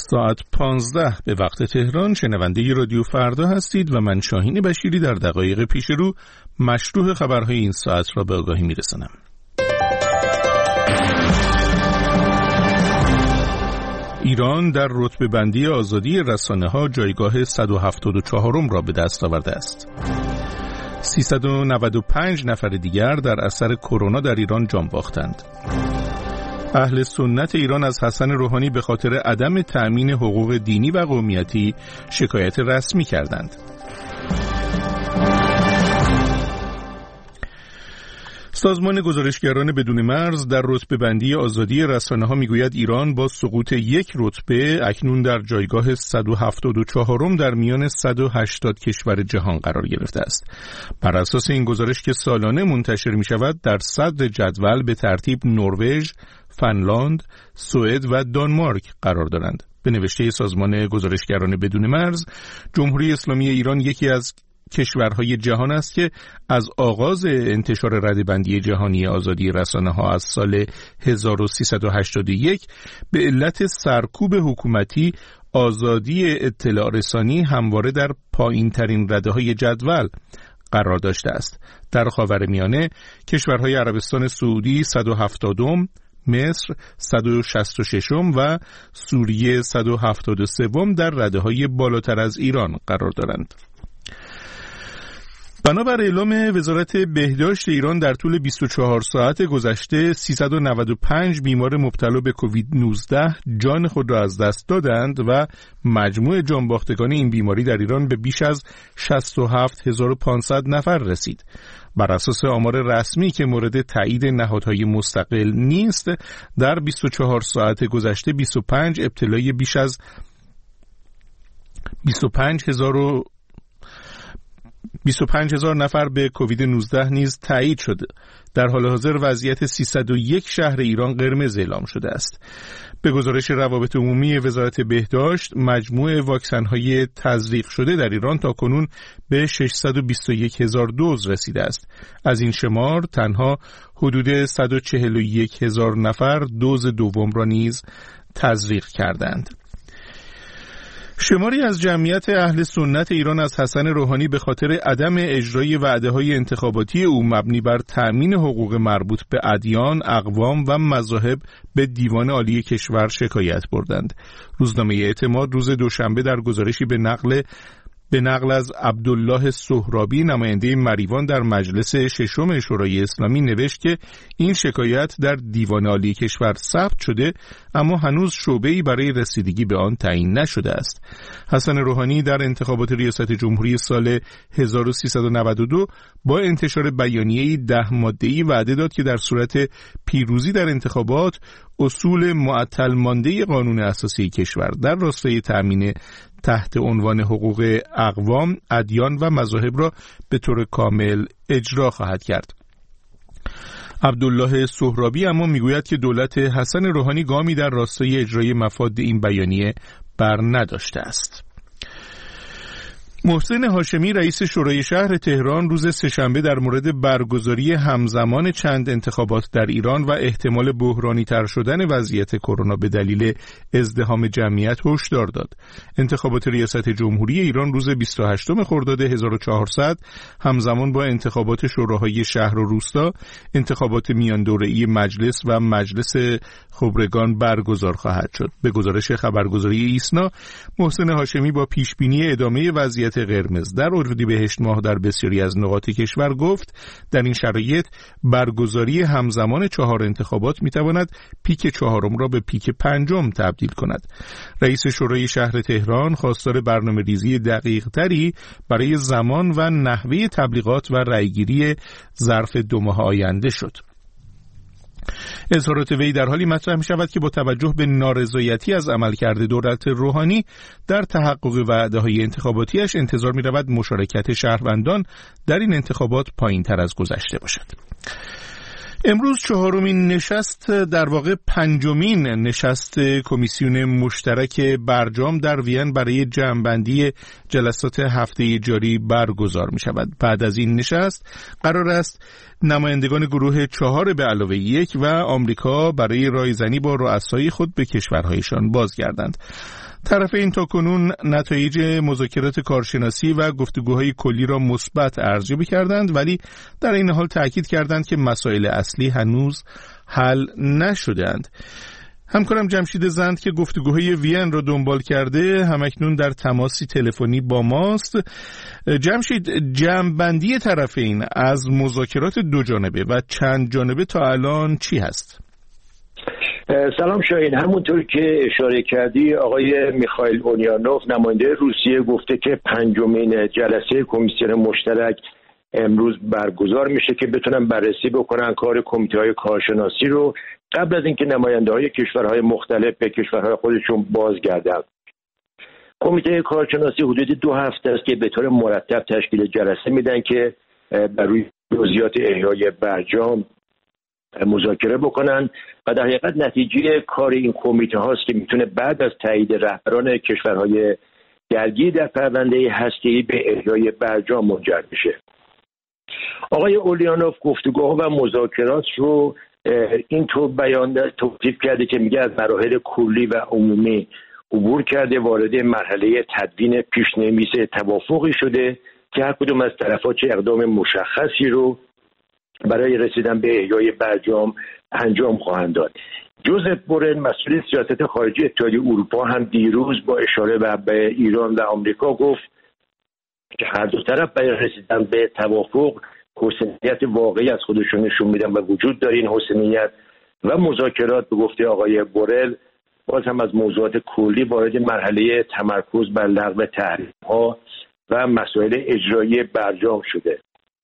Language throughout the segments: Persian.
ساعت 15 به وقت تهران. شنونده رادیو فردا هستید و من شاهین بشیری در دقایق پیش رو مشروع خبرهای این ساعت را به آگاهی میرسانم. ایران در رتبه بندی آزادی رسانه‌ها جایگاه 174م را به دست آورده است. 395 نفر دیگر در اثر کرونا در ایران جان باختند. اهل سنت ایران از حسن روحانی به خاطر عدم تأمین حقوق دینی و قومیتی شکایت رسمی کردند. سازمان گزارشگران بدون مرز در رتبه بندی آزادی رسانه‌ها میگوید ایران با سقوط یک رتبه اکنون در جایگاه 174م در میان 180 کشور جهان قرار گرفته است. بر اساس این گزارش که سالانه منتشر می شود در صدر جدول به ترتیب نروژ، فنلاند، سوئد و دانمارک قرار دارند. به نوشته سازمان گزارشگران بدون مرز، جمهوری اسلامی ایران یکی از کشورهای جهان است که از آغاز انتشار رده‌بندی جهانی آزادی رسانه‌ها از سال 1381 به علت سرکوب حکومتی آزادی اطلاع رسانی همواره در پایین‌ترین رده‌های جدول قرار داشته است. در خاورمیانه کشورهای عربستان سعودی 170م، مصر 166م و سوریه 173م در رده‌های بالاتر از ایران قرار دارند. بنابر اعلام وزارت بهداشت ایران در طول 24 ساعت گذشته 395 بیمار مبتلا به کووید 19 جان خود را از دست دادند و مجموع جانباختگان این بیماری در ایران به بیش از 67500 نفر رسید. بر اساس آمار رسمی که مورد تایید نهادهای مستقل نیست، در 24 ساعت گذشته 25 ابتلای بیش از 25000 نفر به کووید 19 نیز تایید شده. در حال حاضر وضعیت 301 شهر ایران قرمز اعلام شده است. به گزارش روابط عمومی وزارت بهداشت، مجموع واکسن‌های تزریق شده در ایران تاکنون به 621000 دوز رسیده است. از این شمار تنها حدود 141000 نفر دوز دوم را نیز تزریق کردند. شماری از جمعیت اهل سنت ایران از حسن روحانی به خاطر عدم اجرای وعده‌های انتخاباتی او مبنی بر تأمین حقوق مربوط به ادیان، اقوام و مذاهب به دیوان عالی کشور شکایت بردند. روزنامه اعتماد روز دوشنبه در گزارشی به نقل از عبدالله سهرابی، نماینده مریوان در مجلس ششم شورای اسلامی، نوشت که این شکایت در دیوان عالی کشور ثبت شده اما هنوز شعبه‌ای برای رسیدگی به آن تعیین نشده است. حسن روحانی در انتخابات ریاست جمهوری سال 1392 با انتشار بیانیه‌ای 10 ماده‌ای وعده داد که در صورت پیروزی در انتخابات اصول معطل مانده قانون اساسی کشور در راستای تأمین تحت عنوان حقوق اقوام، ادیان و مذاهب را به طور کامل اجرا خواهد کرد. عبدالله سهرابی اما میگوید که دولت حسن روحانی گامی در راستای اجرای مفاد این بیانیه بر نداشته است. محسن هاشمی رئیس شورای شهر تهران روز سه‌شنبه در مورد برگزاری همزمان چند انتخابات در ایران و احتمال بحرانی تر شدن وضعیت کرونا به دلیل ازدحام جمعیت هشدار داد. انتخابات ریاست جمهوری ایران روز 28 خرداد 1400 همزمان با انتخابات شوراهای شهر و روستا، انتخابات میان دوره‌ای مجلس و مجلس خبرگان برگزار خواهد شد. به گزارش خبرگزاری ایسنا، محسن هاشمی با پیشبینی ادامه وضعیت قرمز در اردیبهشت ماه در بسیاری از نقاط کشور گفت در این شرایط برگزاری همزمان 4 انتخابات میتواند پیک 4م را به پیک 5م تبدیل کند. رئیس شورای شهر تهران خواستار برنامه‌ریزی دقیق‌تری برای زمان و نحوه تبلیغات و رأیگیری ظرف 2 ماه آینده شد. اظهارات وی در حالی مطرح می شود که با توجه به نارضایتی از عملکرد دولت روحانی در تحقق وعده‌های انتخاباتیش انتظار می رود مشارکت شهروندان در این انتخابات پایین تر از گذشته باشد. امروز 4مین نشست، در واقع 5مین نشست کمیسیون مشترک برجام در وین برای جمع‌بندی جلسات هفته جاری برگزار می شود. بعد از این نشست قرار است نمایندگان گروه 4 به علاوه 1 و آمریکا برای رایزنی با رؤسای خود به کشورهایشان بازگردند. طرفین تاکنون نتایج مذاکرات کارشناسی و گفتگوهای کلی را مثبت ارزیابی کردند، ولی در این حال تأکید کردند که مسائل اصلی هنوز حل نشده‌اند. همکارم جمشید زند که گفتگوهای وین را دنبال کرده همکنون در تماسی تلفنی با ماست. جمشید، جمع‌بندی طرفین از مذاکرات دو جانبه و چند جانبه تا الان چی هست؟ سلام شاهین، همونطور که اشاره کردی آقای میخائیل اولیانوف نماینده روسیه گفته که پنجمین جلسه کمیسیون مشترک امروز برگزار میشه که بتونن بررسی بکنن کار کمیته‌های کارشناسی رو قبل از اینکه نماینده‌های کشورهای مختلف به کشورهای خودشون بازگردن. کمیته کارشناسی حدود 2 هفته است که به طور مرتب تشکیل جلسه میدن که بر روی جزئیات احیای برجام مذاکره بکنن و در حقیقت نتیجه کار این کمیته هاست که میتونه بعد از تایید رهبران کشورهای درگیر در پرونده هسته‌ای به احیای برجام منجر بشه. آقای اولیانوف گفتگوها و مذاکرات رو اینطور توصیف کرده که میگه از مراحل کلی و عمومی عبور کرده، وارد مرحله تدوین پیشنویس توافقی شده که هر کدوم از طرف‌ها چه اقدام مشخصی رو برای رسیدن به احیای برجام انجام خواهند داد. جوزف بورل مسئول سیاست خارجی اتحادیه اروپا هم دیروز با اشاره به ایران و آمریکا گفت که هر دو طرف برای رسیدن به توافق حسنیت واقعی از خودشون نشون میدن و وجود داره این حسنیت و مذاکرات به گفته آقای بورل باز هم از موضوعات کلی وارد مرحله تمرکز بر لغو تحریم‌ها و مسائل اجرایی برجام شده.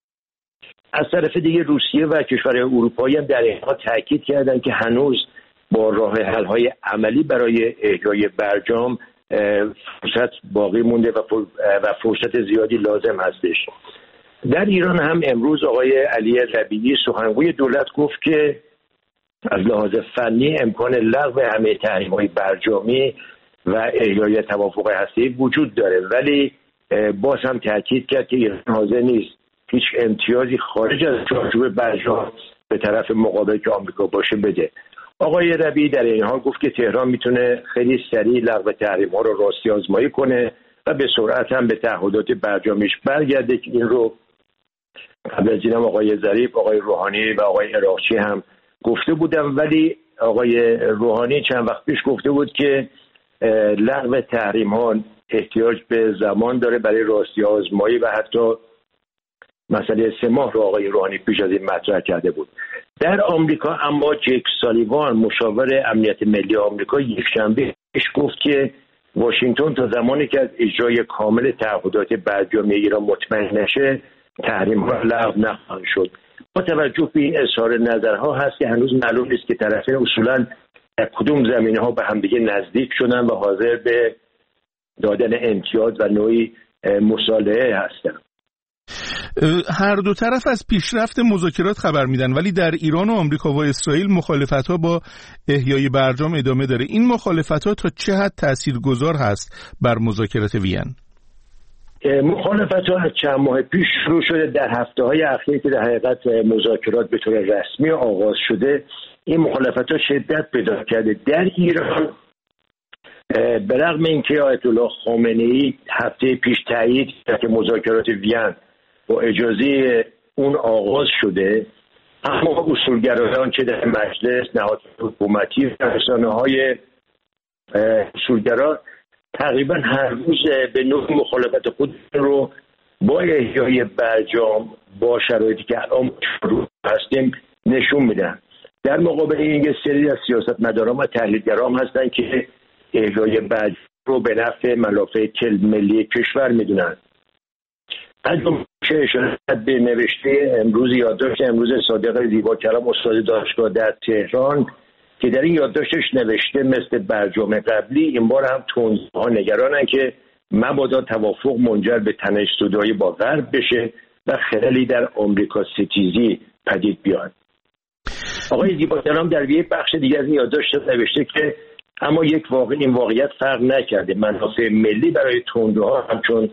از طرف دیگه روسیه و کشورهای اروپایی هم در این حال تاکید کردند که هنوز با راه حل‌های عملی برای احیای برجام فرصت باقی مونده و فرصت زیادی لازم هستش. در ایران هم امروز آقای علی ربیعی سخنگوی دولت گفت که از لحاظ فنی امکان لغو همه تحریم‌های برجامی و احیای توافق هسته‌ای وجود داره، ولی باز هم تاکید کرد که ایران حاضر نیست هیچ امتیازی خارج از چارچوب برجام به طرف مقابل که آمریکا باشه بده. آقای ربیعی در این حال گفت که تهران میتونه خیلی سریع لغو تحریم‌ها رو راستی آزمایی کنه و به سرعت هم به تعهدات برجامیش برگرده که این رو قبل از اینم آقای ظریف، آقای روحانی و آقای عراقچی هم گفته بودن، ولی آقای روحانی چند وقت پیش گفته بود که لغو تحریم‌ها احتیاج به زمان داره برای راستی آزمایی و حتی مسئله 3 ماه رو آقای روحانی پیش از این مطرح کرده بود. در آمریکا اما جک سالیوان مشاور امنیت ملی آمریکا یکشنبه گفت که واشنگتن تا زمانی که از اجرای کامل تعهدات برجامی ایران مطمئن نشه تحریم‌ها لغو نخواهند شد. با توجه به این اظهار نظرها هست که هنوز معلوم نیست که طرفین اصولاً در کدوم زمینه‌ها به همدیگه نزدیک شدن و حاضر به دادن امتیاز و نوعی مصالحه هستند. هر دو طرف از پیشرفت مذاکرات خبر میدن، ولی در ایران و آمریکا و اسرائیل مخالفت‌ها با احیای برجام ادامه داره. این مخالفت‌ها تا چه حد تاثیرگذار هست بر مذاکرات وین؟ مخالفت‌ها از چند ماه پیش شروع شده. در هفته‌های اخیر که در حقیقت مذاکرات به طور رسمی آغاز شده این مخالفت‌ها شدت پیدا کرده. در ایران به رغم اینکه آیت الله خامنه‌ای هفته پیش تایید کرد که مذاکرات وین با اجازه اون آغاز شده، اما اصولگرایان که در مجلس، نهادهای حکومتی و رسانه‌های اصولگرا تقریبا هر روز به نوع مخالفت خود رو با احیای برجام با شرایطی که الان شروع هستیم نشون میدن. در مقابل این یه سری از سیاستمداران و تحلیلگران هستن که احیای برجام رو به نفع منافع ملی کشور میدونن. از که اشاره به نوشته یادداشت امروز صادق زیباکلام استاد دانشگاه در تهران که در این یادداشتش نوشته مثل برجام قبلی این بار هم تندروها نگرانن که مبادا توافق منجر به تنش زدایی با غرب بشه و خللی در آمریکا ستیزی پدید بیاد. آقای زیباکلام در یه بخش دیگر از این یادداشت نوشته که اما این واقعیت فرق نکرده، منافع ملی برای تندروها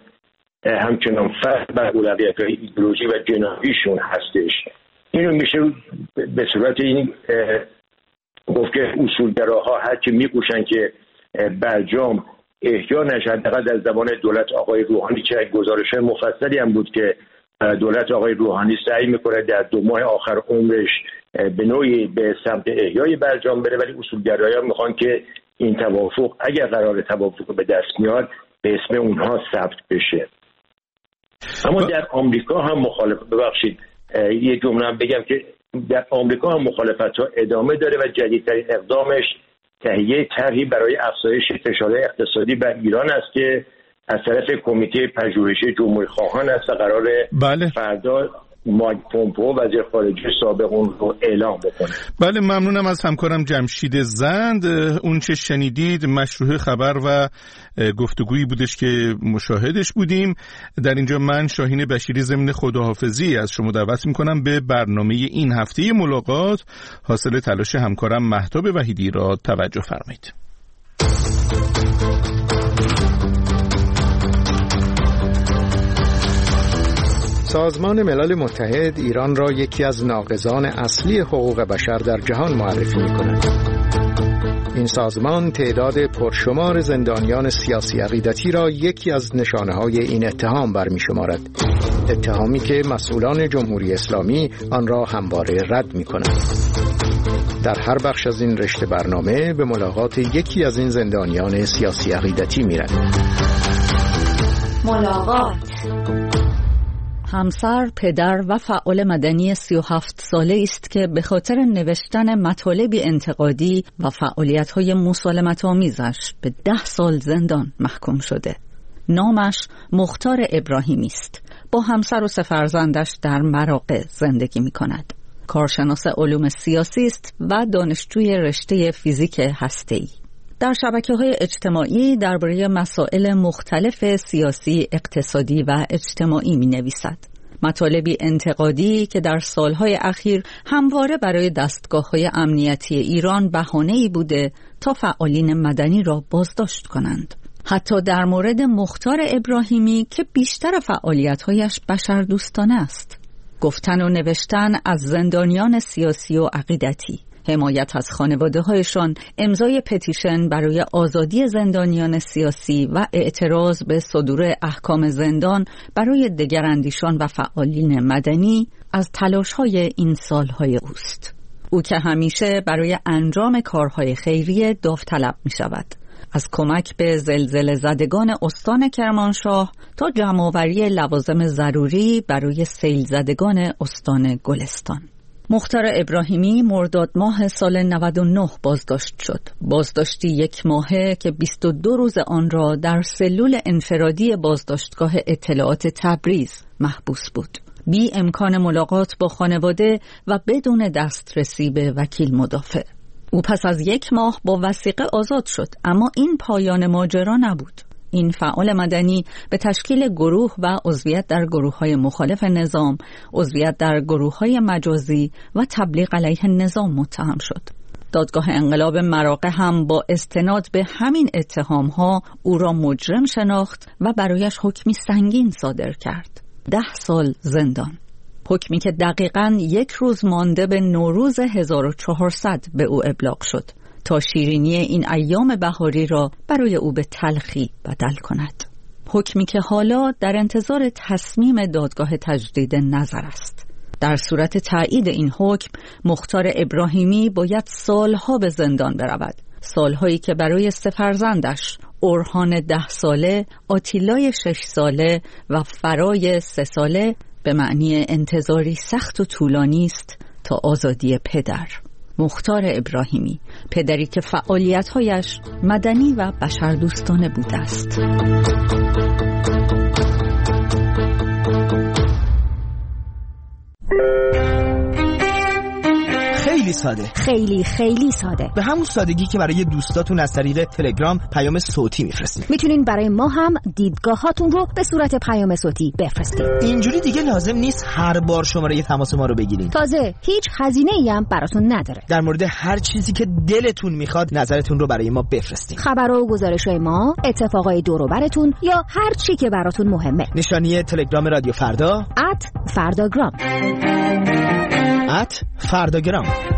همچنان فرق بر اولویت‌های ایدئولوژی و جناحیشون هستش. اینو میشه به صورت این گفت که اصولگراها هرچی میگوشن که برجام احیا نشه. حداقل در زمان دولت آقای روحانی که گزارش مفصلی هم بود که دولت آقای روحانی سعی میکنه در 2 ماه آخر عمرش به نوعی به سمت احیای برجام بره، ولی اصولگرایان میخوان که این توافق اگر قرار توافق به دست میاد به اسم اونها ثبت بشه. اما در آمریکا هم ببخشید یه جمله بگم که در آمریکا هم مخالفت‌ها ادامه داره و جدیدترین اقدامش تهیه طرحی برای افزایش فشارهای اقتصادی بر ایران است که از طرف کمیته پژوهشی جمهوری‌خواهان است و قراره فردا مایک پومپئو وزیر خارجه سابق اون رو اعلام بکنه. بله، ممنونم از همکارم جمشید زند. اون چه شنیدید مشروع خبر و گفتگویی بودش که مشاهدش بودیم. در اینجا من شاهین بشیری ضمن خداحافظی از شما دعوت میکنم به برنامه این هفته ملاقات حاصل تلاش همکارم مهتاب وحیدی را توجه فرمایید. سازمان ملل متحد ایران را یکی از ناقضان اصلی حقوق بشر در جهان معرفی می‌کند. این سازمان تعداد پرشمار زندانیان سیاسی عقیدتی را یکی از نشانه‌های این اتهام برمی‌شمارد. اتهامی که مسئولان جمهوری اسلامی آن را همواره رد می‌کنند. در هر بخش از این رشته برنامه به ملاقات یکی از این زندانیان سیاسی عقیدتی می‌رویم. ملاقات همسر، پدر و فعال مدنی 37 ساله است که به خاطر نوشتن مطالبی انتقادی و فعالیت‌های مسالمت‌آمیزش به 10 سال زندان محکوم شده. نامش مختار ابراهیمی است. با همسر و 3 فرزندش در مراغه زندگی می‌کند. کارشناس علوم سیاسی است و دانشجوی رشته فیزیک هسته‌ای. در شبکه‌های اجتماعی درباره مسائل مختلف سیاسی، اقتصادی و اجتماعی می‌نویسد. مطالبی انتقادی که در سالهای اخیر همواره برای دستگاه‌های امنیتی ایران بهانه‌ای بوده تا فعالین مدنی را بازداشت کنند. حتی در مورد مختار ابراهیمی که بیشتر فعالیت‌هایش بشردوستانه است. گفتن و نوشتن از زندانیان سیاسی و عقیدتی، حمایت از خانواده‌هایشان، امضای پتیشن برای آزادی زندانیان سیاسی و اعتراض به صدور احکام زندان برای دگراندیشان و فعالین مدنی از تلاش‌های این سال‌های اوست. او که همیشه برای انجام کارهای خیریه داوطلب می‌شود. از کمک به زلزله زدگان استان کرمانشاه تا جمع‌آوری لوازم ضروری برای سیل زدگان استان گلستان. مختار ابراهیمی مرداد ماه سال 99 بازداشت شد. بازداشتی 1 ماهه که 22 روز آن را در سلول انفرادی بازداشتگاه اطلاعات تبریز محبوس بود. بی امکان ملاقات با خانواده و بدون دسترسی به وکیل مدافع. او پس از 1 ماه با وثیقه آزاد شد، اما این پایان ماجرا نبود. این فعال مدنی به تشکیل گروه و عضویت در گروه‌های مخالف نظام، عضویت در گروه‌های مجازی و تبلیغ علیه نظام متهم شد. دادگاه انقلاب مراغه هم با استناد به همین اتهام‌ها او را مجرم شناخت و برایش حکمی سنگین صادر کرد: 10 سال زندان. حکمی که دقیقاً 1 روز مانده به نوروز 1400 به او ابلاغ شد تا شیرینی این ایام بهاری را برای او به تلخی بدل کند. حکمی که حالا در انتظار تصمیم دادگاه تجدید نظر است. در صورت تایید این حکم، مختار ابراهیمی باید سالها به زندان برود. سالهایی که برای 3 فرزندش، اورهان 10 ساله، آتیلای 6 ساله و فرای 3 ساله به معنی انتظاری سخت و طولانی است تا آزادی پدر. مختار ابراهیمی، پدری که فعالیت‌هایش مدنی و بشردوستانه بوده است. خیلی ساده، خیلی ساده، به همون سادگی که برای دوستاتون از طریق تلگرام پیام صوتی میفرستین. میتونین برای ما هم دیدگاهاتون رو به صورت پیام صوتی بفرستین. اینجوری دیگه لازم نیست هر بار شماره تماس ما رو بگیرین. تازه هیچ هزینه‌ای هم براتون نداره. در مورد هر چیزی که دلتون میخواد نظرتون رو برای ما بفرستین. خبر و گزارش‌های ما، اتفاقای دور و براتون یا هر چی که براتون مهمه. نشانی تلگرام رادیو فردا @فرداگرام.